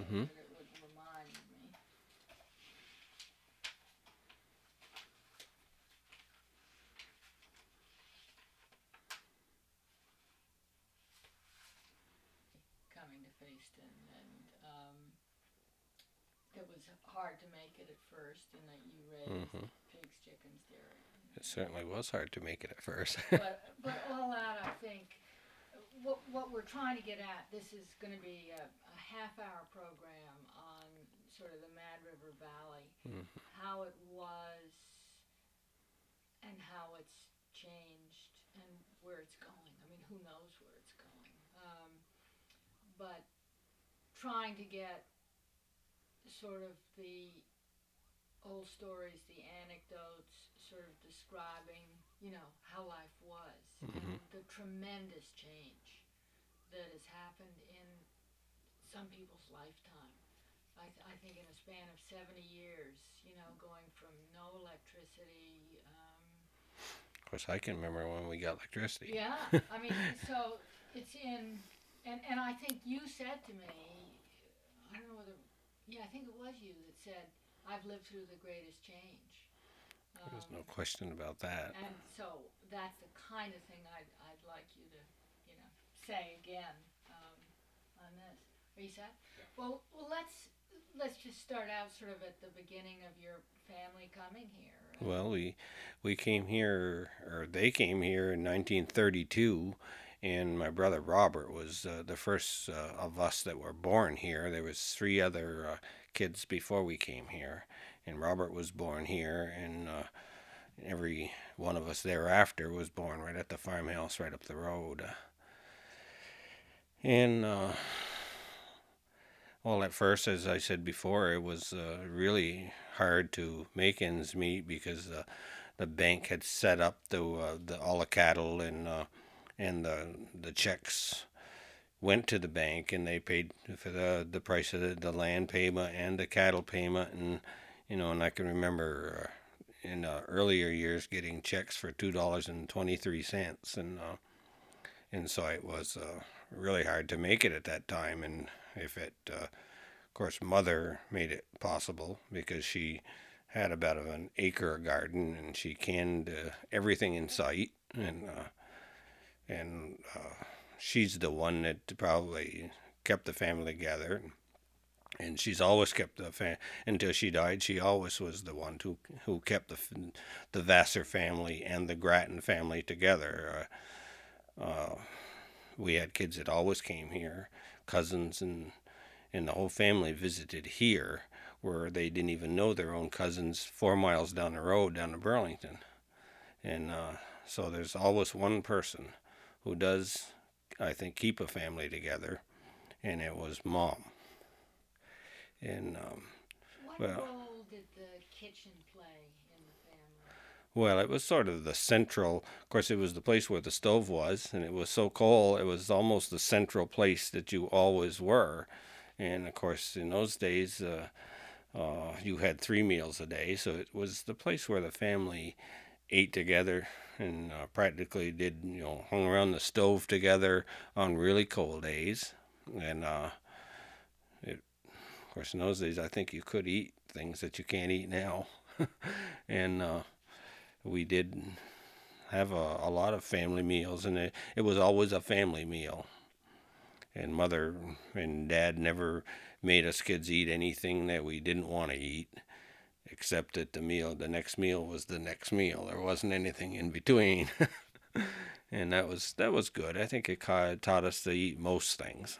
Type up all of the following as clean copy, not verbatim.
Mm-hmm. that it would remind me. Coming to Facein, and it was hard to make it at first, in that you raised Mm-hmm. pigs, chickens, dairy. It certainly was hard to make it at first. But all that, I think, what we're trying to get at, this is going to be a half-hour program on sort of the Mad River Valley, Mm-hmm. how it was and how it's changed and where it's going. I mean, who knows where it's going? But trying to get sort of the old stories, the anecdotes, sort of describing, how life was, Mm-hmm. and the tremendous change that has happened in some people's lifetime. I think in a span of 70 years, going from no electricity. Of course, I can remember when we got electricity. Yeah, I mean, so it's in, and I think you said to me, I don't know whether, yeah, I think it was you that said, I've lived through the greatest change. There's no question about that. And so that's the kind of thing I'd like you to, say again on this. Are you set? Yeah. Well, let's just start out sort of at the beginning of your family coming here. Well, we came here, or they came here in 1932, and my brother Robert was the first of us that were born here. There was 3 other kids before we came here, and Robert was born here, and every one of us thereafter was born right at the farmhouse right up the road. And well, at first, as I said before, it was really hard to make ends meet because the bank had set up all the cattle, and the checks went to the bank, and they paid for the price of the land payment and the cattle payment, and I can remember in earlier years getting checks for $2.23, and so it was really hard to make it at that time. And if it, of course, Mother made it possible because she had about an acre garden, and she canned everything in sight, and she's the one that probably kept the family together. And she's always kept until she died. She always was the one who kept the Vassar family and the Grattan family together. We had kids that always came here, cousins, and the whole family visited here, where they didn't even know their own cousins 4 miles down the road down to Burlington. And so there's always one person who does, I think, keep a family together, and it was Mom. And what well, role did the kitchen play in the family? Well, it was sort of the central. Of course, it was the place where the stove was, and it was so cold. It was almost the central place that you always were. And of course, in those days, you had 3 meals a day, so it was the place where the family ate together and practically did, hung around the stove together on really cold days. And of course, in those days, I think you could eat things that you can't eat now. And we did have a lot of family meals, and it was always a family meal. And Mother and Dad never made us kids eat anything that we didn't want to eat, except that the next meal was the next meal. There wasn't anything in between. And that was good. I think it taught us to eat most things.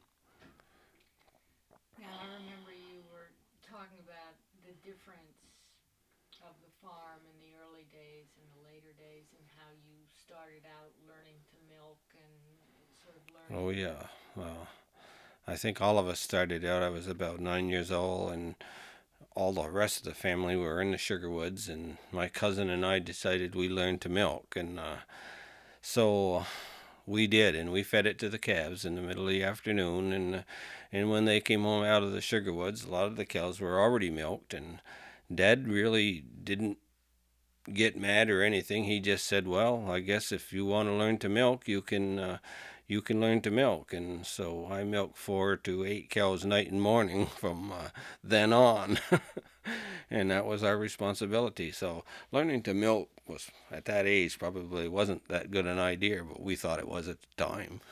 Now, I remember you were talking about the difference of the farm in the early days and the later days, and how you started out learning to milk and sort of learning. Oh yeah. Well, I think all of us started out. I was about 9 years old, and all the rest of the family were in the sugar woods, and my cousin and I decided we learned to milk, and so we did, and we fed it to the calves in the middle of the afternoon, and when they came home out of the sugar woods, a lot of the cows were already milked, and Dad really didn't get mad or anything. He just said, "Well, I guess if you want to learn to milk, you can you can learn to milk. And so I milked 4 to 8 cows night and morning from then on. And that was our responsibility. So learning to milk was, at that age, probably wasn't that good an idea, but we thought it was at the time.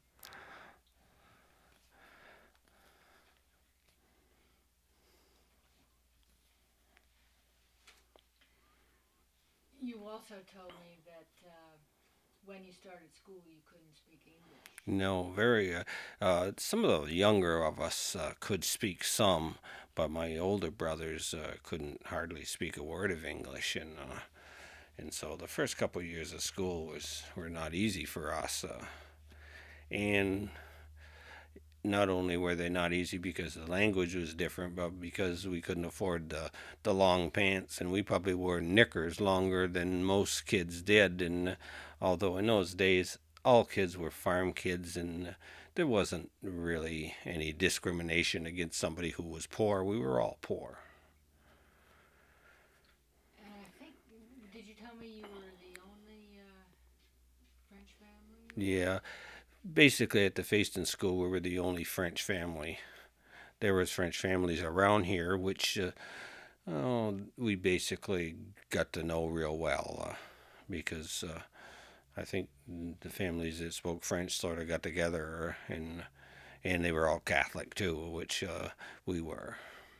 You also told me that when you started school, you couldn't speak English. No, very. Some of the younger of us could speak some, but my older brothers couldn't hardly speak a word of English, and so the first couple of years of school were not easy for us. And not only were they not easy because the language was different, but because we couldn't afford the long pants, and we probably wore knickers longer than most kids did. And although in those days all kids were farm kids, and there wasn't really any discrimination against somebody who was poor, we were all poor. And I think, did you tell me you were the only French family? Yeah, basically at the Fayston School, we were the only French family. There was French families around here, which we basically got to know real well because I think the families that spoke French sort of got together, and they were all Catholic too, which we were.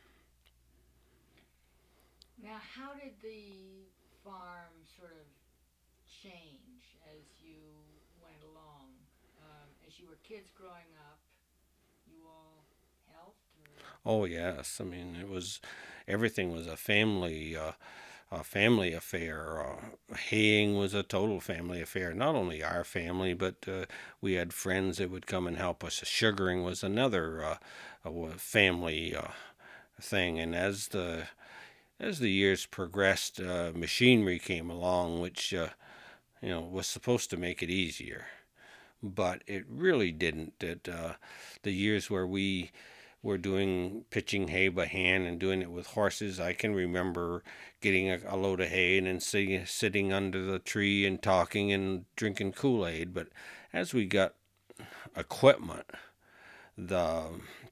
Now, how did the farm sort of change as you went along? As you were kids growing up, you all helped? Oh yes, I mean it was everything was a family affair. Haying was a total family affair. Not only our family, but we had friends that would come and help us. Sugaring was another family thing. And as the years progressed, machinery came along, which was supposed to make it easier, but it really didn't. The years where we were doing pitching hay by hand and doing it with horses, I can remember getting a load of hay and then sitting under the tree and talking and drinking Kool-Aid. But as we got equipment, the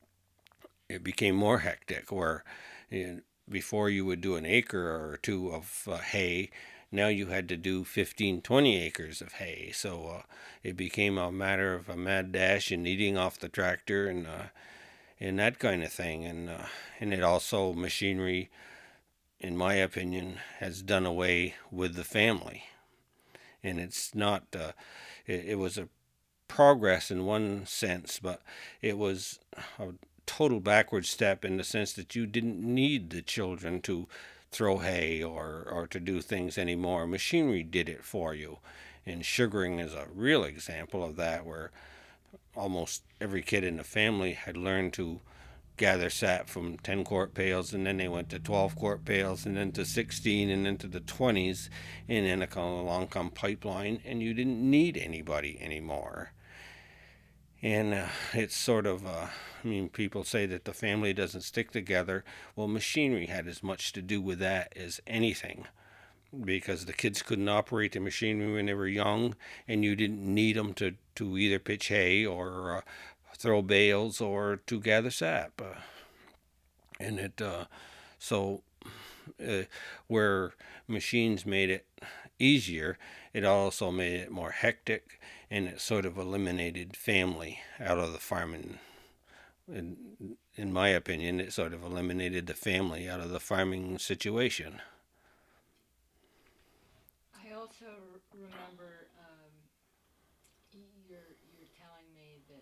it became more hectic. Where before you would do an acre or two of hay, now you had to do 15, 20 acres of hay. So it became a matter of a mad dash and eating off the tractor and that kind of thing. And it also, machinery, in my opinion, has done away with the family. And it's not, it was a progress in one sense, but it was a total backward step in the sense that you didn't need the children to throw hay or to do things anymore. Machinery did it for you. And sugaring is a real example of that, where almost every kid in the family had learned to gather sap from 10 quart pails, and then they went to 12 quart pails, and then to 16, and then to the 20s, and then along come pipeline, and you didn't need anybody anymore. And it's sort of, people say that the family doesn't stick together. Well, machinery had as much to do with that as anything, because the kids couldn't operate the machinery when they were young, and you didn't need them to either pitch hay or throw bales or to gather sap. And it so where machines made it easier, it also made it more hectic, and it sort of eliminated family out of the farming. In my opinion, it sort of eliminated the family out of the farming situation. I also remember you're telling me that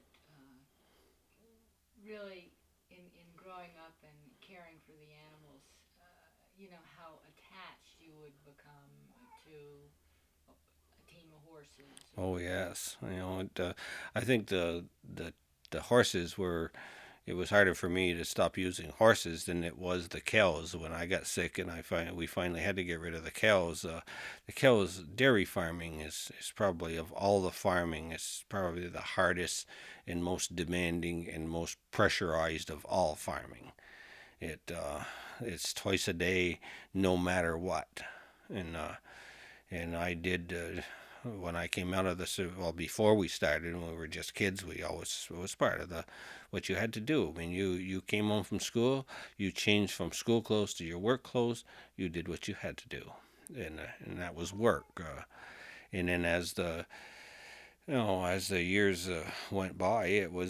really in growing up and caring for the animals, how attached you would become to a team of horses. Oh yes, I think the horses were. It was harder for me to stop using horses than it was the cows. When I got sick and we finally had to get rid of the cows. The cows, dairy farming is probably, of all the farming, it's probably the hardest and most demanding and most pressurized of all farming. It's twice a day, no matter what. And I did when I came out of the well, before we started, when we were just kids, we always it was part of the what you had to do. I mean, you came home from school, you changed from school clothes to your work clothes, you did what you had to do, and that was work. And then as the as the years went by,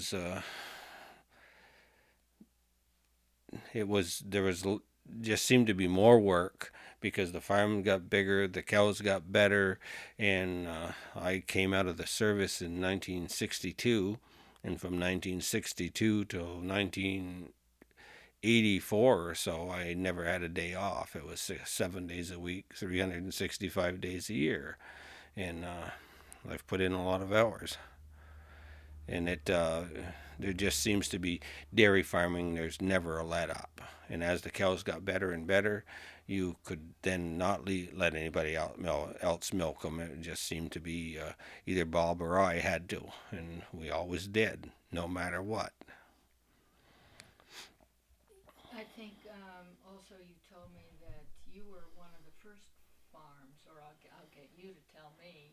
it was there was just seemed to be more work because the farm got bigger, the cows got better, and I came out of the service in 1962, and from 1962 till 1984 or so, I never had a day off. It was 7 days a week, 365 days a year, and I've put in a lot of hours. And there just seems to be dairy farming. There's never a let up, and as the cows got better and better, you could then not let anybody else milk them. It just seemed to be either Bob or I had to, and we always did, no matter what. I think also you told me that you were one of the first farms, or I'll get you to tell me,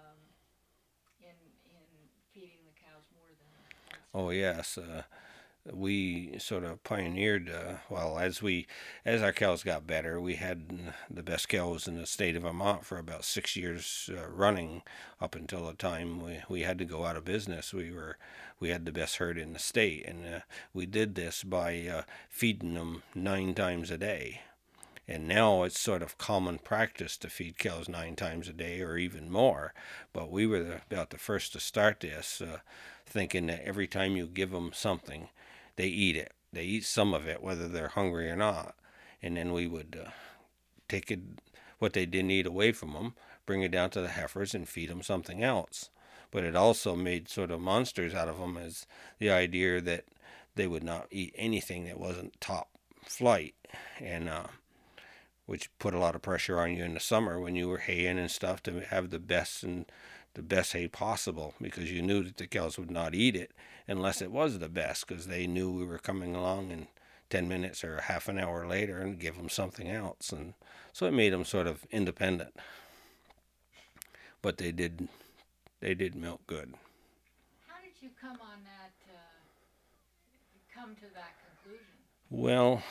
in feeding the cows more than once a Oh day. yes, we sort of pioneered. Well, as our cows got better, we had the best cows in the state of Vermont for about 6 years running, up until the time we had to go out of business. We had the best herd in the state, and we did this by feeding them 9 times a day. And now it's sort of common practice to feed cows 9 times a day or even more. But we were about the first to start this, thinking that every time you give them something, they eat it. They eat some of it, whether they're hungry or not. And then we would take it, what they didn't eat away from them, bring it down to the heifers and feed them something else. But it also made sort of monsters out of them, as the idea that they would not eat anything that wasn't top flight. And which put a lot of pressure on you in the summer when you were haying and stuff to have the best hay possible, because you knew that the cows would not eat it unless it was the best, because they knew we were coming along in 10 minutes or half an hour later and give them something else. And so it made them sort of independent, but they did milk good. How did you come on that? Come to that conclusion? Well,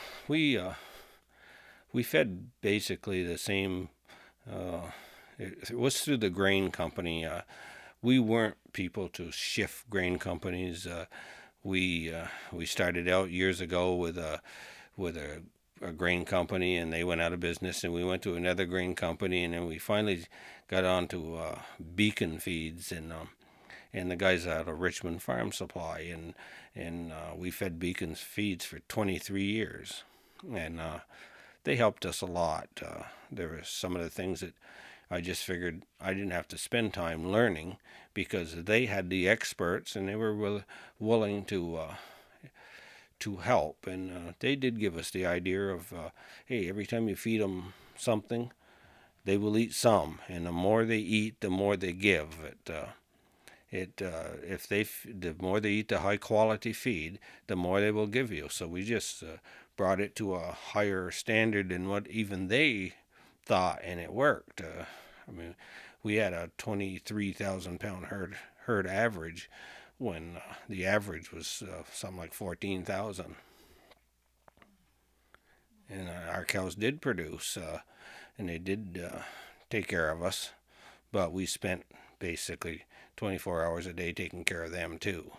we fed basically the same. Uh, it was through the grain company. We weren't people to shift grain companies. We started out years ago with a grain company, and they went out of business, and we went to another grain company, and then we finally got on to Beacon Feeds, and the guys out of Richmond Farm Supply, and we fed Beacon's Feeds for 23 years, and they helped us a lot. There were some of the things that I just figured I didn't have to spend time learning, because they had the experts and they were willing to help. And they did give us the idea of, hey, every time you feed them something, they will eat some, and the more they eat, the more they give. If the more they eat the high quality feed, the more they will give you. So we just brought it to a higher standard than what even they thought, and it worked. I mean, we had a 23,000 pound herd average, when the average was something like 14,000. And our cows did produce, and they did take care of us, but we spent basically 24 hours a day taking care of them too.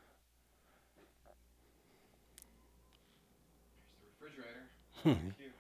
There's the refrigerator. Thank you.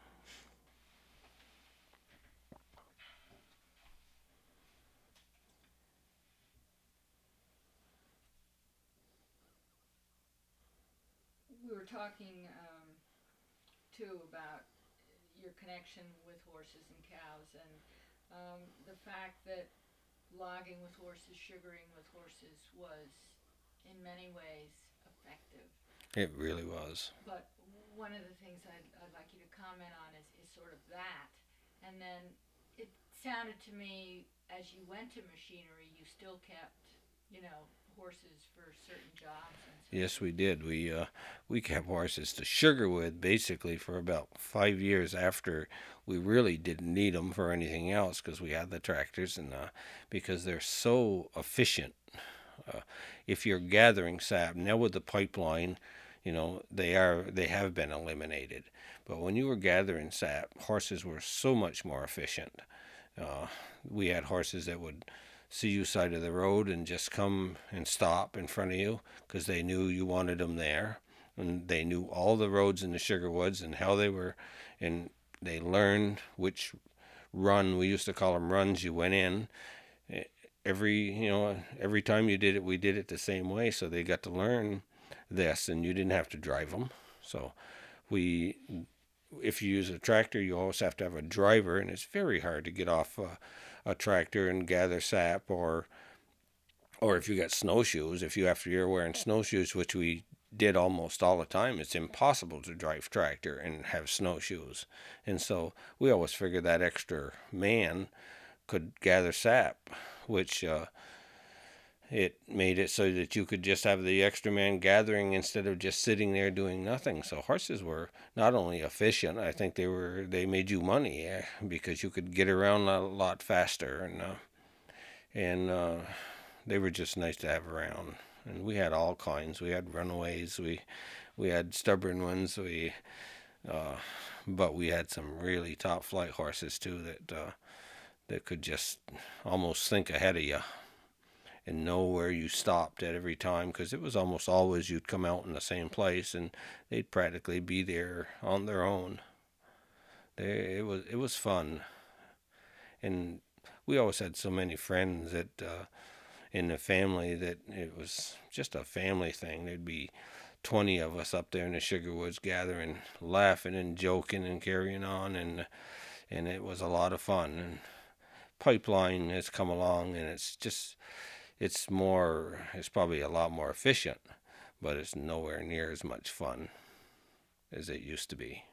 We were talking too about your connection with horses and cows, and the fact that logging with horses, sugaring with horses was in many ways effective. It really was. But one of the things I'd like you to comment on is sort of that. And then it sounded to me, as you went to machinery, you still kept, horses for certain jobs and so Yes, forth. we did. We kept horses to Sugarwood basically for about 5 years after we really didn't need them for anything else because we had the tractors and because they're so efficient. Uh, if you're gathering sap now with the pipeline, they have been eliminated. But when you were gathering sap, horses were so much more efficient. Uh, we had horses that would see you side of the road and just come and stop in front of you because they knew you wanted them there, and they knew all the roads in the Sugar Woods and how they were, and they learned which run, we used to call them runs, you went in. Every time you did it, we did it the same way, so they got to learn this, and you didn't have to drive them. So we if you use a tractor, you always have to have a driver, and it's very hard to get off a tractor and gather sap, or if you got snowshoes, if you after you're wearing snowshoes, which we did almost all the time, it's impossible to drive tractor and have snowshoes, and so we always figured that extra man could gather sap, which it made it so that you could just have the extra man gathering instead of just sitting there doing nothing. So horses were not only efficient, I think they made you money because you could get around a lot faster, and they were just nice to have around. And we had all kinds. We had runaways. We had stubborn ones. Uh, but we had some really top flight horses too that could just almost think ahead of you and know where you stopped at every time because it was almost always you'd come out in the same place and they'd practically be there on their own. It was fun, and we always had so many friends that in the family that it was just a family thing. There'd be 20 of us up there in the Sugar Woods gathering, laughing and joking and carrying on, and it was a lot of fun. And pipeline has come along, and it's probably a lot more efficient, but it's nowhere near as much fun as it used to be.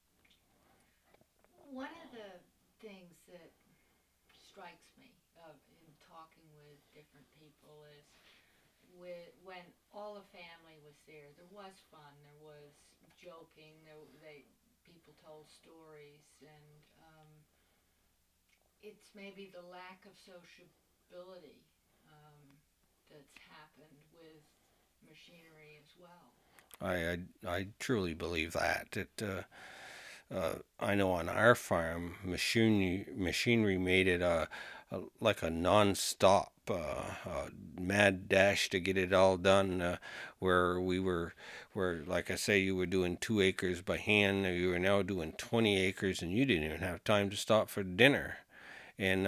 One of the things that strikes me in talking with different people is when all the family was there, there was fun, there was joking, people told stories, and it's maybe the lack of sociability um, that's happened with machinery as well. I truly believe that. I know on our farm, machinery made it like a non-stop mad dash to get it all done. Where like I say, you were doing 2 acres by hand, or you were now doing 20 acres, and you didn't even have time to stop for dinner. And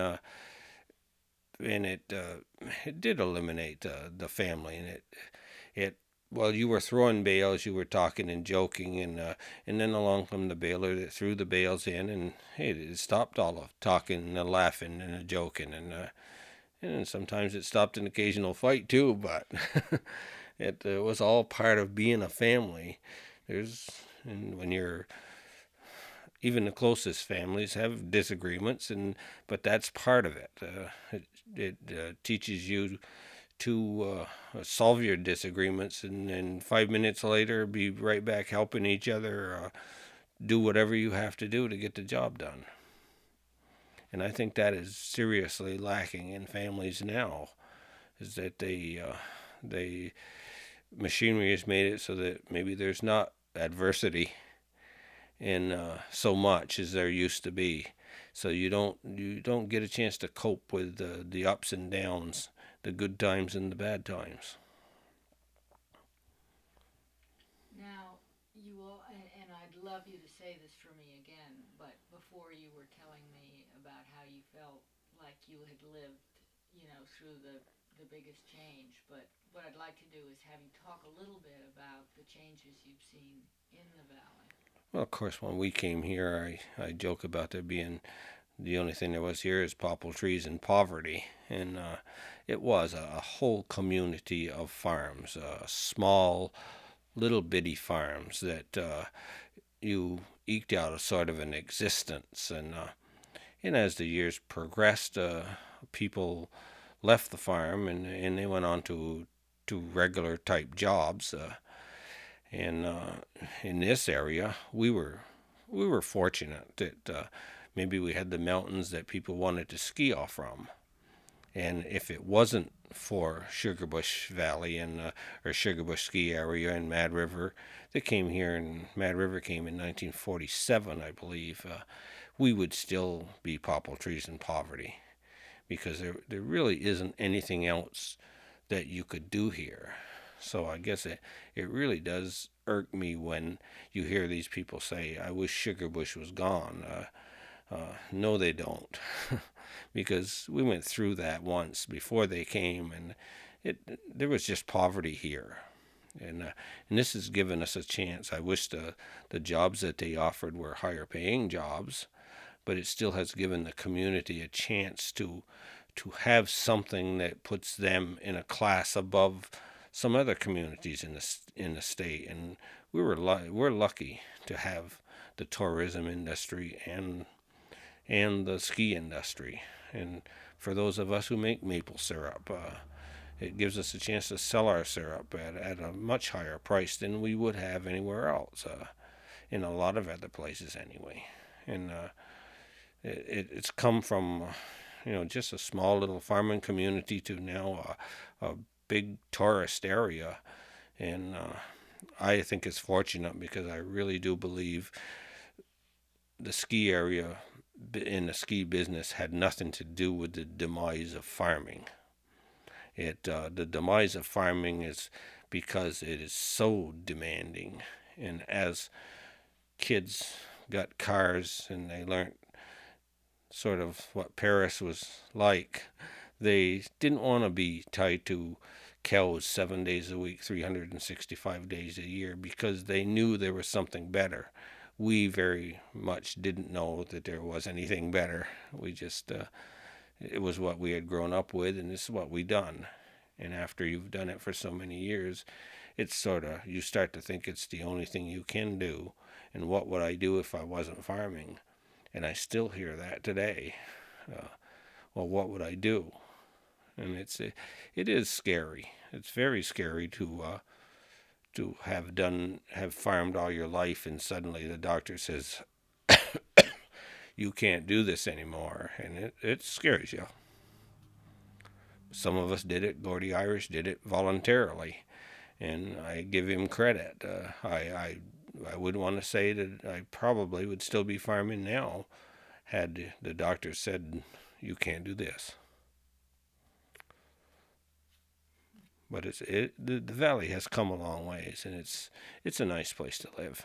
it did eliminate the family, and it while you were throwing bales, you were talking and joking, and then along come the baler that threw the bales in, and hey, it stopped all the talking and the laughing and the joking, and sometimes it stopped an occasional fight too, but it was all part of being a family. There's and when you're even the closest families have disagreements, but that's part of it. It teaches you to solve your disagreements, and 5 minutes later be right back helping each other do whatever you have to do to get the job done. And I think that is seriously lacking in families now. Is that they machinery has made it so that maybe there's not adversity in so much as there used to be. So you don't get a chance to cope with the ups and downs, the good times and the bad times. Now, and I'd love you to say this for me again, but before you were telling me about how you felt like you had lived, through the biggest change. But what I'd like to do is have you talk a little bit about the changes you've seen in the valley. Well, of course, when we came here, I joke about there being the only thing there was here is popple trees and poverty, and it was a whole community of farms, small, little bitty farms that you eked out a sort of an existence, and as the years progressed, people left the farm and they went on to to regular type jobs. And in this area, we were fortunate that maybe we had the mountains that people wanted to ski off from. And if it wasn't for Sugarbush Valley and or Sugarbush Ski Area and Mad River, that came here, and Mad River came in 1947, I believe, we would still be popple trees in poverty, because there really isn't anything else that you could do here. So I guess it really does irk me when you hear these people say, I wish Sugarbush was gone. No, they don't. Because we went through that once before they came, and there was just poverty here. And this has given us a chance. I wish the jobs that they offered were higher paying jobs, but it still has given the community a chance to have something that puts them in a class above some other communities in the state. And we're lucky to have the tourism industry and the ski industry. And for those of us who make maple syrup, it gives us a chance to sell our syrup at a much higher price than we would have anywhere else, in a lot of other places anyway. And it's come from just a small little farming community to now a big tourist area. And I think it's fortunate, because I really do believe the ski area in the ski business had nothing to do with the demise of farming. The demise of farming is because it is so demanding. And as kids got cars and they learned sort of what Paris was like, they didn't want to be tied to cows 7 days a week, 365 days a year, because they knew there was something better. We very much didn't know that there was anything better. We just, it was what we had grown up with, and this is what we done. And after you've done it for so many years, it's sort of, you start to think it's the only thing you can do. And what would I do if I wasn't farming? And I still hear that today. Well, what would I do? And it is scary. It's very scary to have farmed all your life, and suddenly the doctor says you can't do this anymore, and it scares you. Some of us did it. Gordy Irish did it voluntarily, and I give him credit. I would want to say that I probably would still be farming now had the doctor said you can't do this. But the valley has come a long ways, and it's a nice place to live.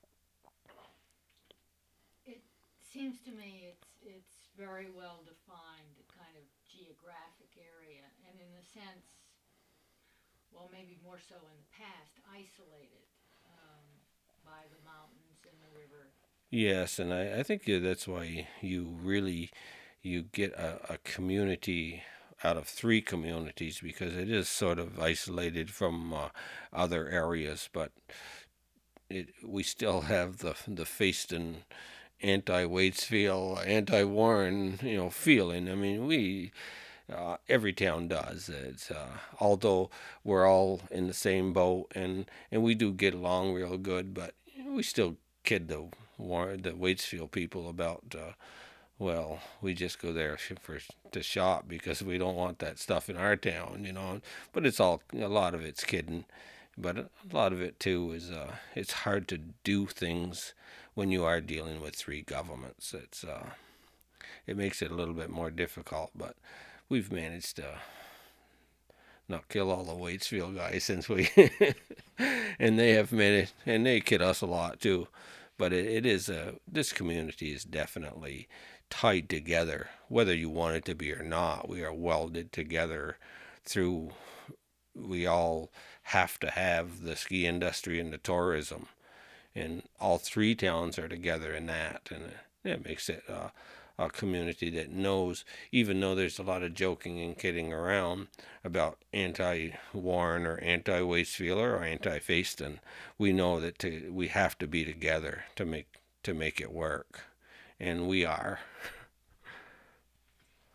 It seems to me it's very well defined, kind of geographic area, and in a sense, well, maybe more so in the past, isolated by the mountains and the river. Yes, and I think that's why you get a community out of three communities, because it is sort of isolated from other areas, but we still have the Fayston anti-Waitsfield, anti-Warren, feeling. I mean, every town does. It's although we're all in the same boat, and we do get along real good, but we still kid the Waitsfield people about. Well, we just go there to shop because we don't want that stuff in our town, But it's a lot of it's kidding, but a lot of it too is it's hard to do things when you are dealing with three governments. It makes it a little bit more difficult, but we've managed to not kill all the Waitsfield guys since we, and they have managed, and they kid us a lot too. But it is this community is definitely tied together, whether you want it to be or not. We are welded together through. We all have to have the ski industry and the tourism, and all three towns are together in that, and it makes it a community that knows, even though there's a lot of joking and kidding around about anti-Warren or anti-Waitsfield or anti-Fayston, we know that we have to be together to make it work, and we are. Now, what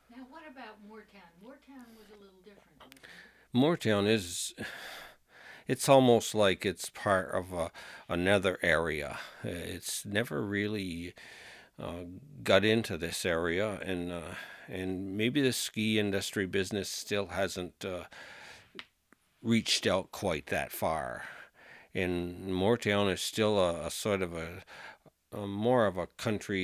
about Moortown? Moortown was a little different, wasn't it? Moortown it's almost like it's part of another area. It's never really got into this area, and maybe the ski industry business still hasn't reached out quite that far. And Moortown is still a sort of a more of a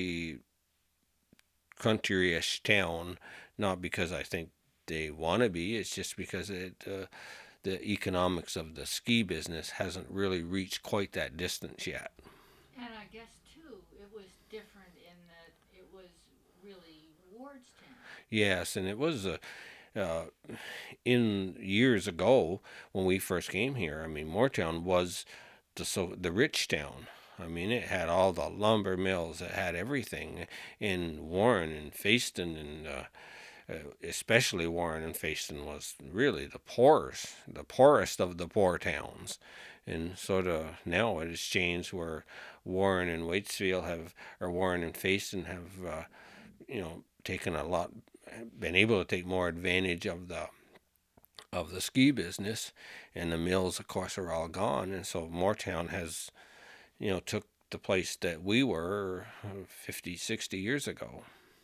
countryish town, not because I think they want to be. It's just because the economics of the ski business hasn't really reached quite that distance yet. And I guess too, it was different in that it was really Wardstown. Yes, and it was uh, in years ago when we first came here. I mean, Moortown was the rich town. I mean, it had all the lumber mills. It had everything in Warren and Fayston, and especially Warren and Fayston was really the poorest of the poor towns. And sort of now it has changed where Warren and Waitsfield have, or Warren and Fayston have, taken a lot, been able to take more advantage of the ski business, and the mills, of course, are all gone, and so Moortown has, took the place that we were 50, 60 years ago.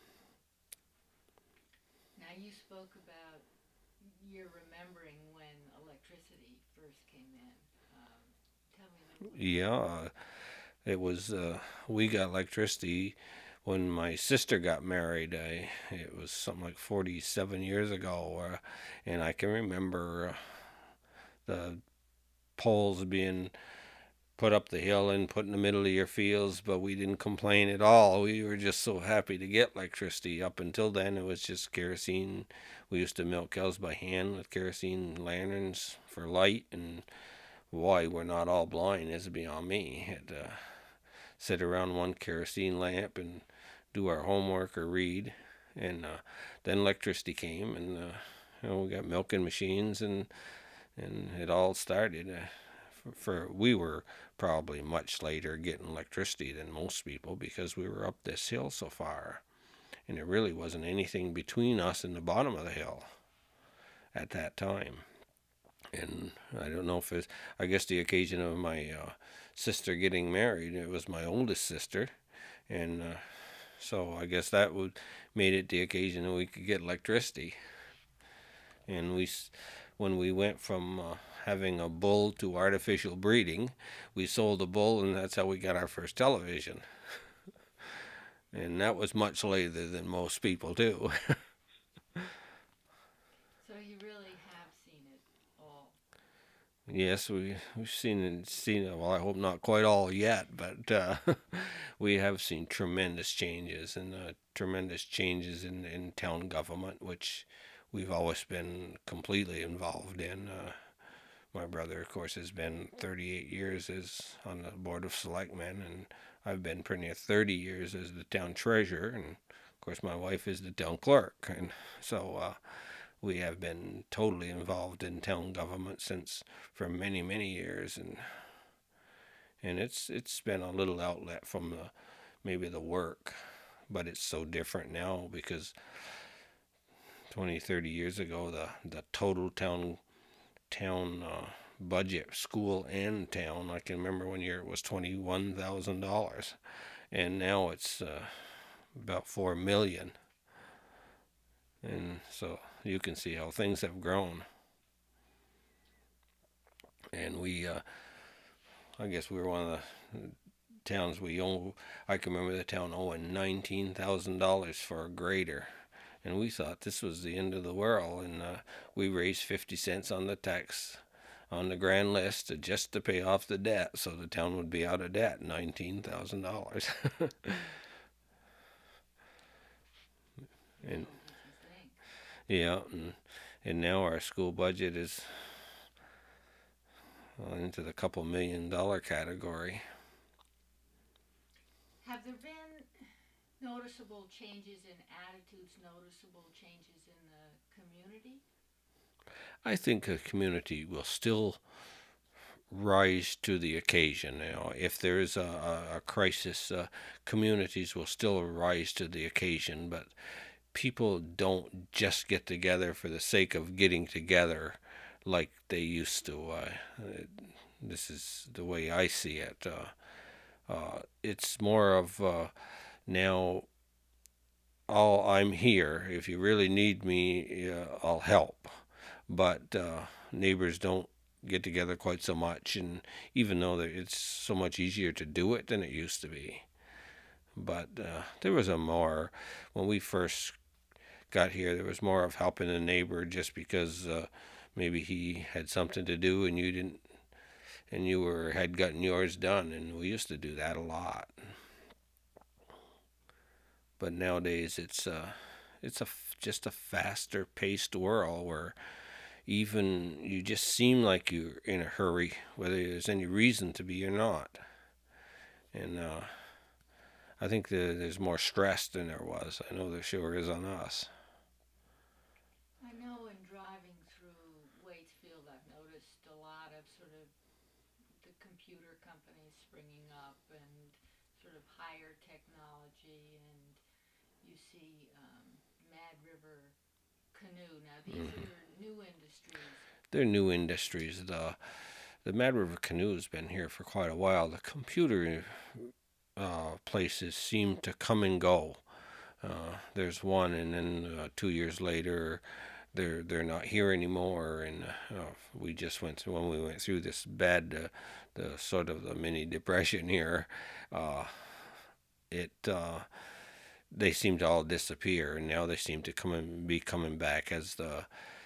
Now you spoke about you're remembering when electricity first came in. Tell me a little bit. Yeah, it was, we got electricity when my sister got married. It was something like 47 years ago, and I can remember the poles being put up the hill and put in the middle of your fields, but we didn't complain at all. We were just so happy to get electricity. Up until then, it was just kerosene. We used to milk cows by hand with kerosene lanterns for light, and why we're not all blind is beyond me. Had to sit around one kerosene lamp and do our homework or read, and then electricity came, and we got milking machines, and it all started. We were probably much later getting electricity than most people because we were up this hill so far, and there really wasn't anything between us and the bottom of the hill at that time. And I don't know if it's, I guess the occasion of my sister getting married, it was my oldest sister, and so I guess that made it the occasion that we could get electricity. And when we went from having a bull to artificial breeding, we sold a bull, and that's how we got our first television. And that was much later than most people do. So you really have seen it all. Yes, we've seen it. Well, I hope not quite all yet, but we have seen tremendous changes, and tremendous changes in town government, which we've always been completely involved in. My brother, of course, has been 38 years on the Board of Selectmen, and I've been pretty near 30 years as the town treasurer, and of course my wife is the town clerk, and so we have been totally involved in town government for many, many years, and it's been a little outlet from maybe the work, but it's so different now because 20, 30 years ago the total town budget, school and town, I can remember one year it was $21,000, and now it's about $4 million, and so you can see how things have grown. And I guess we were one of the towns we own. I can remember the town owing $19,000 for a grader, and we thought this was the end of the world, and we raised 50 cents on the tax on the grand list just to pay off the debt, so the town would be out of debt, $19,000. And yeah, and now our school budget is into the couple $1 million category. Have there been noticeable changes in attitudes, noticeable changes in the community? I think the community will still rise to the occasion. Now, if there is a crisis, communities will still rise to the occasion, but people don't just get together for the sake of getting together like they used to. This is the way I see it. It's more of now, I'm here. If you really need me, I'll help. But neighbors don't get together quite so much, and even though it's so much easier to do it than it used to be. But there was a more, when we first got here, there was more of helping a neighbor just because maybe he had something to do and you didn't, and you had gotten yours done, and we used to do that a lot. But nowadays just a faster paced world where even you just seem like you're in a hurry, whether there's any reason to be or not. And I think there's more stress than there was. I know there sure is on us. I know in driving through Waitsfield, I've noticed a lot of sort of the computer companies springing up and sort of higher technology, and you see Mad River Canoe. Now these are new industries. They're new industries. The Mad River Canoe has been here for quite a while. The computer places seem to come and go. There's one, and then 2 years later, they're not here anymore. And we just when we went through this bad, the sort of the mini depression here, they seem to all disappear, and now they seem to be coming back as the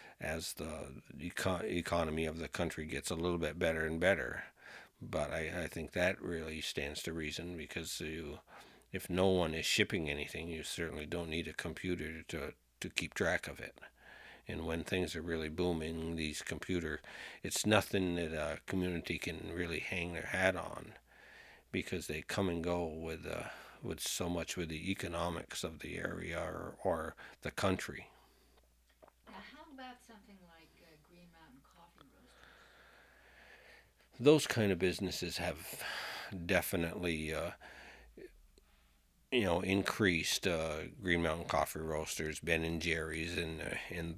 economy of the country gets a little bit better and better. But I think that really stands to reason, because if no one is shipping anything, you certainly don't need a computer to keep track of it. And when things are really booming, it's nothing that a community can really hang their hat on, because they come and go with so much with the economics of the area or the country. Now, how about something like Green Mountain Coffee Roasters? Those kind of businesses have definitely increased. Green Mountain Coffee Roasters, Ben and Jerry's, and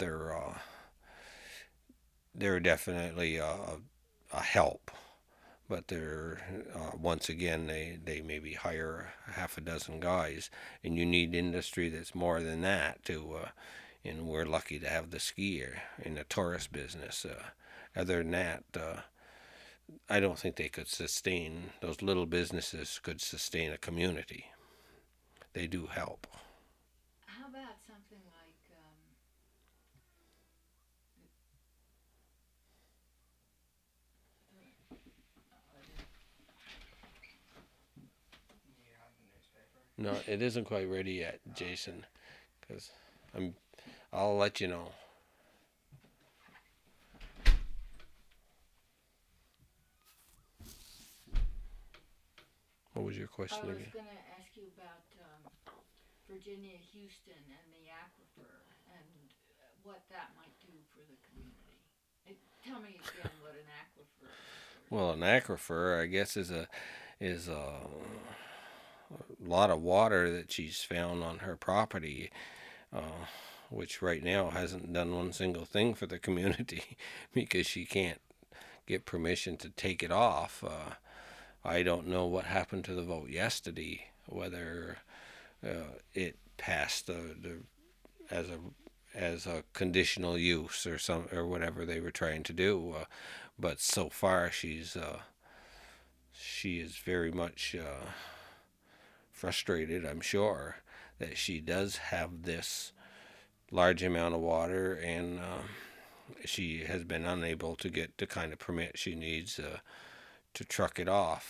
they're definitely a help. But they're once again, they maybe hire half a dozen guys, and you need industry that's more than that to. And we're lucky to have the skier in the tourist business. Other than that, I don't think they could sustain, those little businesses could sustain a community. They do help. How about something like No, it isn't quite ready yet, Jason, because I'll let you know. What was your question I was again? going to ask you about Virginia Houston and the aquifer, and what that might do for the community. Tell me again what an aquifer is. Well, an aquifer, I guess, is a lot of water that she's found on her property, which right now hasn't done one single thing for the community because she can't get permission to take it off. I don't know what happened to the vote yesterday, whether it passed as a conditional use or whatever they were trying to do. But so far, she is very much frustrated, I'm sure, that she does have this large amount of water, and she has been unable to get the kind of permit she needs to truck it off,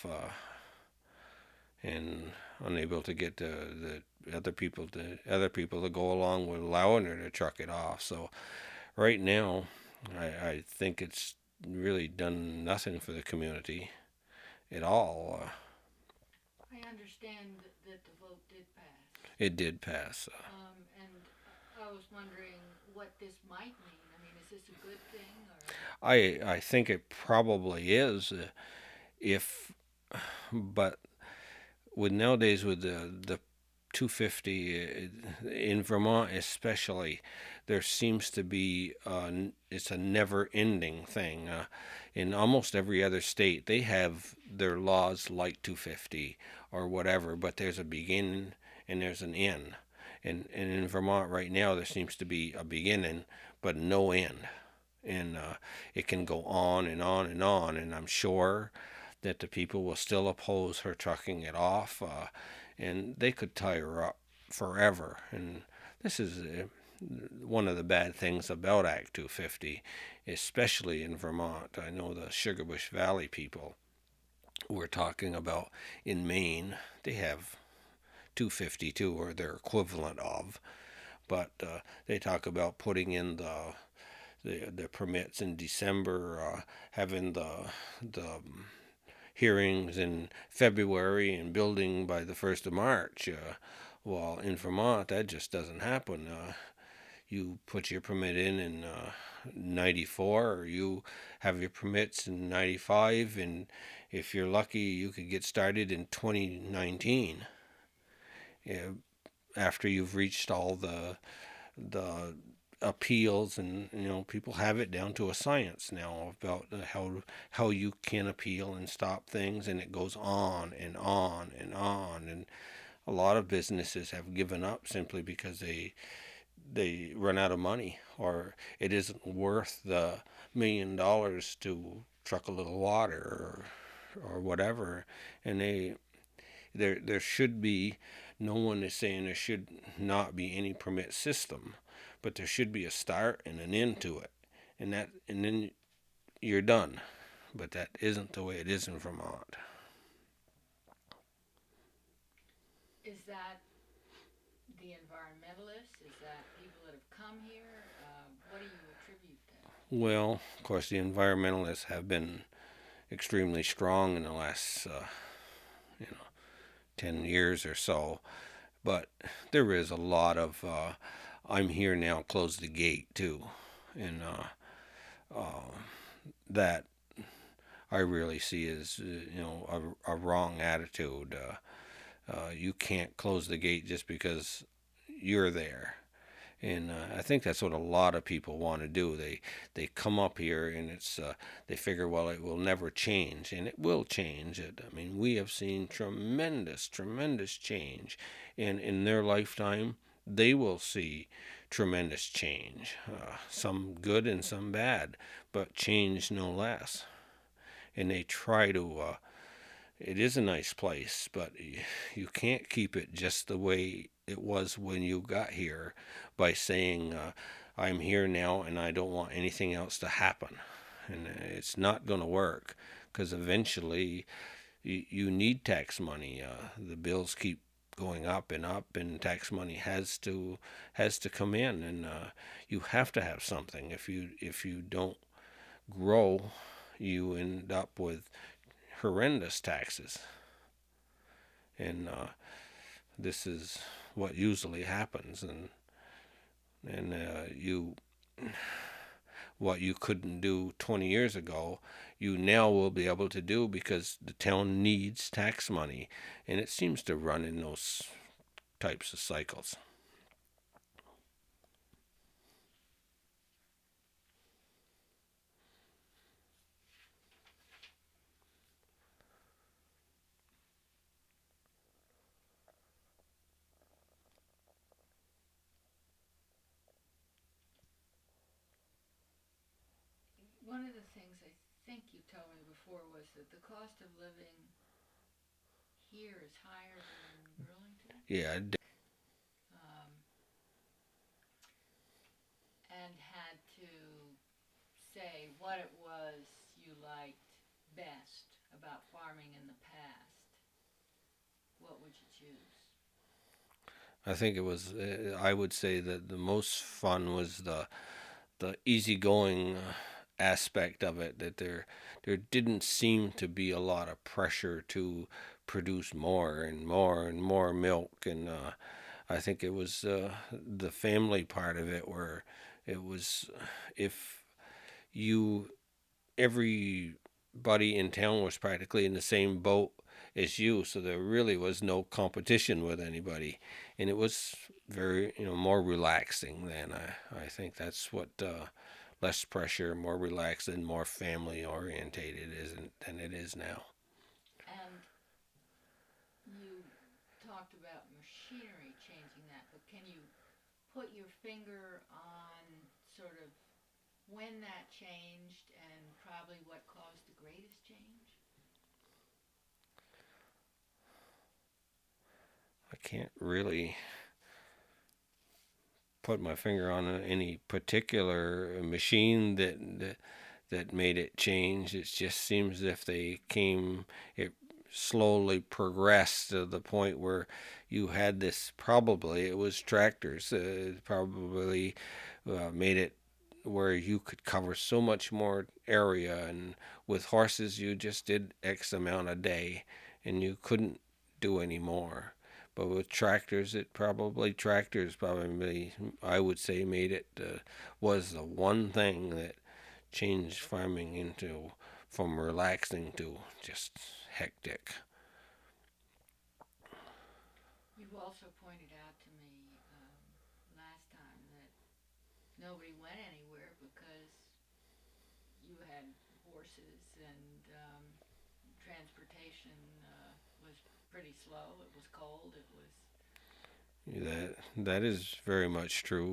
and unable to get the other people to go along with allowing her to truck it off. So right now, I think it's really done nothing for the community at all. I understand that the vote did pass. It did pass. And I was wondering what this might mean. I mean, is this a good thing? I think it probably is, but nowadays with the 250 in Vermont, especially, there seems to be it's a never-ending thing. In almost every other state, they have their laws like 250 or whatever, but there's a beginning and there's an end. And in Vermont right now, there seems to be a beginning, but no end. And it can go on and on and on. And I'm sure that the people will still oppose her trucking it off, and they could tie her up forever. And this is one of the bad things about Act 250, especially in Vermont. I know the Sugarbush Valley people we're talking about in Maine, they have 252 or their equivalent of, but they talk about putting in the permits in December, having the hearings in February and building by the 1st of March. Well, in Vermont, that just doesn't happen. You put your permit in 94, or you have your permits in 95, and if you're lucky, you could get started in 2019 after you've reached all the appeals. And people have it down to a science now about how you can appeal and stop things, and it goes on and on and on. And a lot of businesses have given up simply because they run out of money, or it isn't worth the $1 million to truck a little water or whatever. And there should be, no one is saying there should not be any permit system, but there should be a start and an end to it, and then you're done. But that isn't the way it is in Vermont. Is that the environmentalists? Is that people that have come here? What do you attribute that? Well, of course, the environmentalists have been extremely strong in the last 10 years or so, but there is a lot of I'm here now, close the gate too, and that I really see as a wrong attitude. You can't close the gate just because you're there. And I think that's what a lot of people want to do. They come up here, and they figure, well, it will never change, and it will change. I mean, we have seen tremendous change, and in their lifetime, they will see tremendous change. Some good and some bad, but change no less. And they try to. It is a nice place, but you can't keep it just the way it was when you got here by saying, I'm here now and I don't want anything else to happen. And it's not going to work, because eventually you need tax money. The bills keep going up, and tax money has to come in, and you have to have something. If you don't grow, you end up with horrendous taxes, and this is what usually happens. And what you couldn't do 20 years ago, you now will be able to do, because the town needs tax money, and it seems to run in those types of cycles. One of the things I think you told me before was that the cost of living here is higher than Burlington. Yeah. And had to say what it was you liked best about farming in the past, what would you choose? I think it was. I would say that the most fun was the easygoing aspect of it. That there didn't seem to be a lot of pressure to produce more and more and more milk, and I think it was the family part of it, where it was, if you, every everybody in town was practically in the same boat as you, so there really was no competition with anybody, and it was very, more relaxing then. I think that's what less pressure, more relaxed, and more family orientated isn't than it is now. And you talked about machinery changing that, but can you put your finger on sort of when that changed and probably what caused the greatest change? I can't really put my finger on any particular machine that made it change. It just seems as if it slowly progressed to the point where you had this. Probably it was tractors. Probably made it where you could cover so much more area, and with horses you just did X amount a day, and you couldn't do any more. But with tractors probably, I would say, made it, was the one thing that changed farming from relaxing to just hectic. You also pointed out to me last time that nobody went anywhere because you had horses and transportation was pretty slow. It was cold. It was. That is very much true.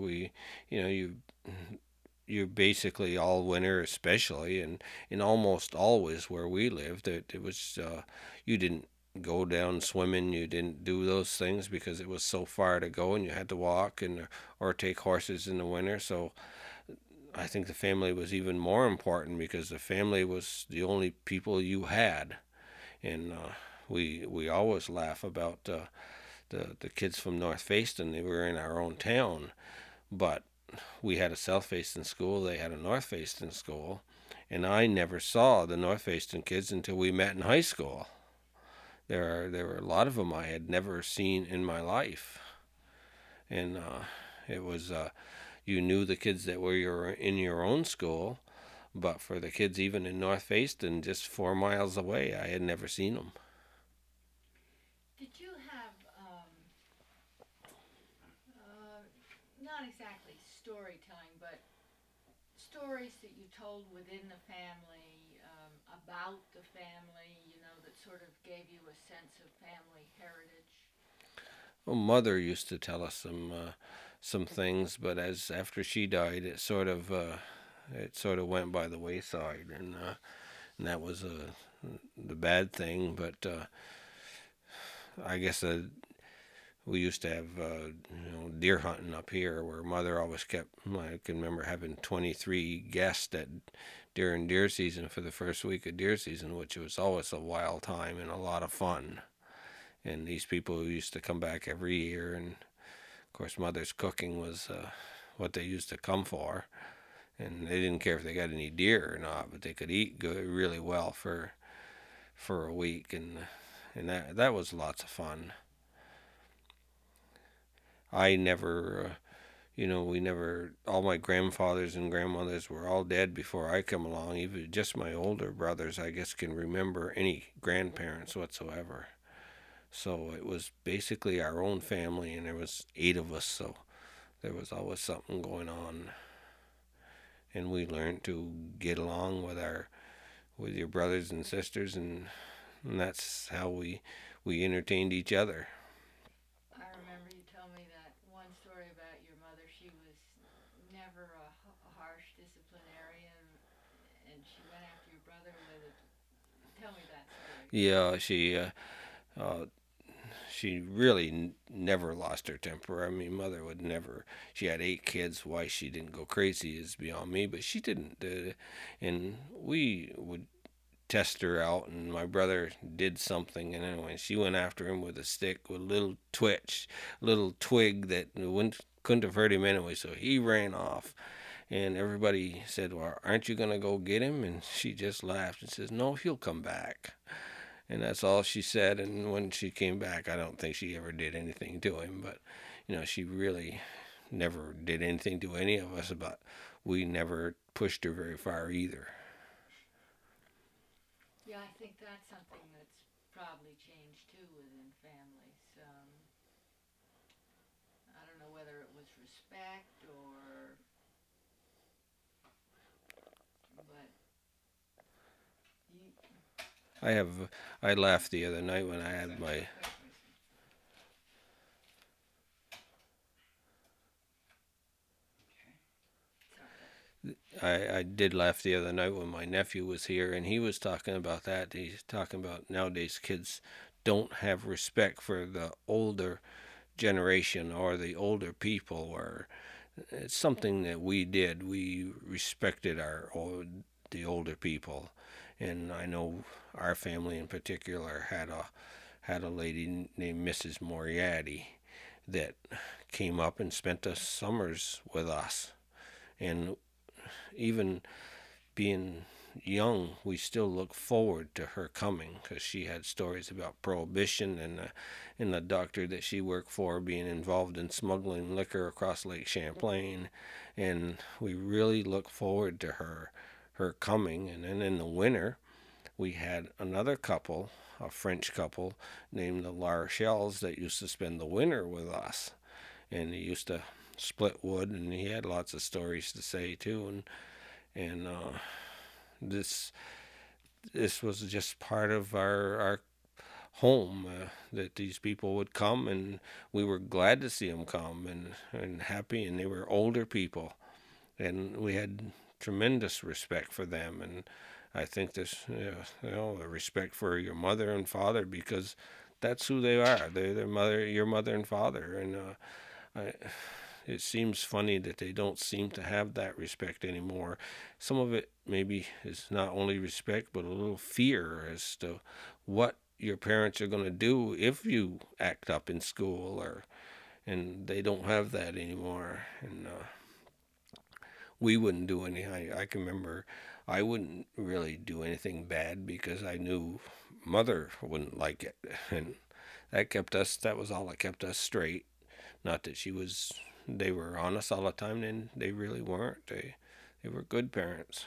You basically all winter, especially, and almost always where we lived, it was, you didn't go down swimming, you didn't do those things because it was so far to go, and you had to walk and or take horses in the winter. So I think the family was even more important because the family was the only people you had, and we always laugh about the kids from North Facein. They were in our own town, but we had a South Facein school. They had a North Facein school, and I never saw the North Facein kids until we met in high school. There were a lot of them I had never seen in my life, and it was, you knew the kids that were in your own school, but for the kids even in North Facein, just 4 miles away, I had never seen them. Did you have not exactly storytelling, but stories that you told within the family, about the family, that sort of gave you a sense of family heritage? Well, mother used to tell us some things, but as after she died, it sort of went by the wayside, and that was the bad thing. But I guess we used to have, deer hunting up here, where mother always kept. I can remember having 23 guests during deer season for the first week of deer season, which was always a wild time and a lot of fun. And these people used to come back every year, and of course, mother's cooking was what they used to come for. And they didn't care if they got any deer or not, but they could eat good, really well for a week, and that was lots of fun. I never, we never. All my grandfathers and grandmothers were all dead before I come along. Even just my older brothers, I guess, can remember any grandparents whatsoever. So it was basically our own family, and there was 8 of us, so there was always something going on, and we learned to get along with your brothers and sisters, and that's how we entertained each other. I remember you told me that one story about your mother. She was never a harsh disciplinarian, and she went after your brother with it. Tell me that story. Yeah, uh, she really never lost her temper. I mean, mother would never. She had 8 kids. Why she didn't go crazy is beyond me, but she didn't. And we would test her out, and my brother did something, and anyway, she went after him with a stick with a little little twig that couldn't have hurt him anyway, so he ran off. And everybody said, "Well, aren't you going to go get him?" And she just laughed and says, "No, he'll come back." And that's all she said. And when she came back, I don't think she ever did anything to him, but she really never did anything to any of us, but we never pushed her very far either. Yeah, I think that's something that's probably changed too within families. I don't know whether it was respect or, but you, I have I laughed the other night when I had my I did laugh the other night when my nephew was here and he was talking about that. He's talking about nowadays kids don't have respect for the older generation or the older people, or it's something that we did. We respected the older people, and I know our family in particular had a lady named Mrs. Moriarty that came up and spent the summers with us, and even being young, we still look forward to her coming because she had stories about prohibition and the doctor that she worked for being involved in smuggling liquor across Lake Champlain, and we really look forward to her coming. And then in the winter, we had another couple, a French couple named the La Rochelles, that used to spend the winter with us, and he used to split wood, and he had lots of stories to say too, and this this was just part of our home, that these people would come, and we were glad to see them come, and happy, and they were older people, and we had tremendous respect for them. And I think this, a respect for your mother and father, because that's who they are. They're their mother, your mother and father, and I, it seems funny that they don't seem to have that respect anymore. Some of it maybe is not only respect, but a little fear as to what your parents are going to do if you act up in school, or and they don't have that anymore. And we wouldn't do anything. I can remember I wouldn't really do anything bad because I knew mother wouldn't like it, and that was all that kept us straight. Not that they were honest all the time, and they really weren't. They were good parents.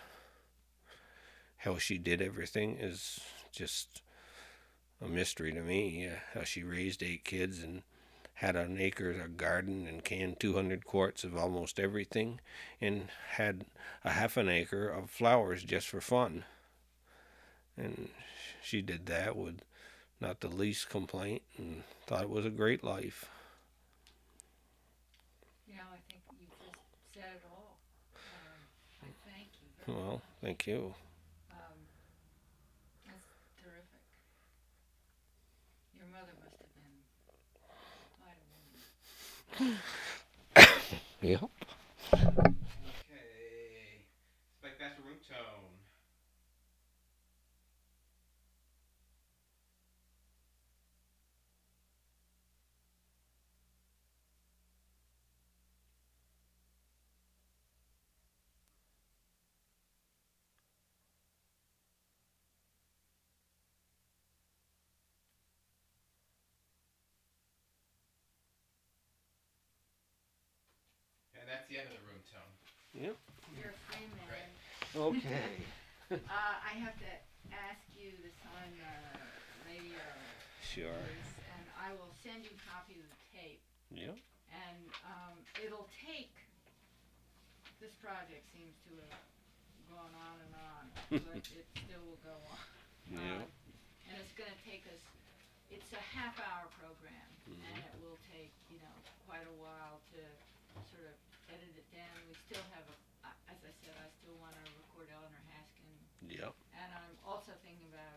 How she did everything is just a mystery to me. How she raised 8 kids and had an acre of garden and canned 200 quarts of almost everything, and had a half an acre of flowers just for fun. And she did that with not the least complaint, and thought it was a great life. I think you just said it all. I thank you very Well, much. thank you. That's terrific. Your mother must have been quite a woman. Yep. Okay. Spike faster room tone. And that's the end of the room tone. Yep. You're a free man. Right. Okay. I have to ask you to sign the radio Sure. release, and I will send you a copy of the tape. Yep. And it'll take. This project seems to have gone on, but it still will go on. Yep. And it's going to take us. It's a half-hour program, and it will take quite a while to sort of edit it down. We still have as I said, I still want to record Eleanor Haskin. Yep. And I'm also thinking about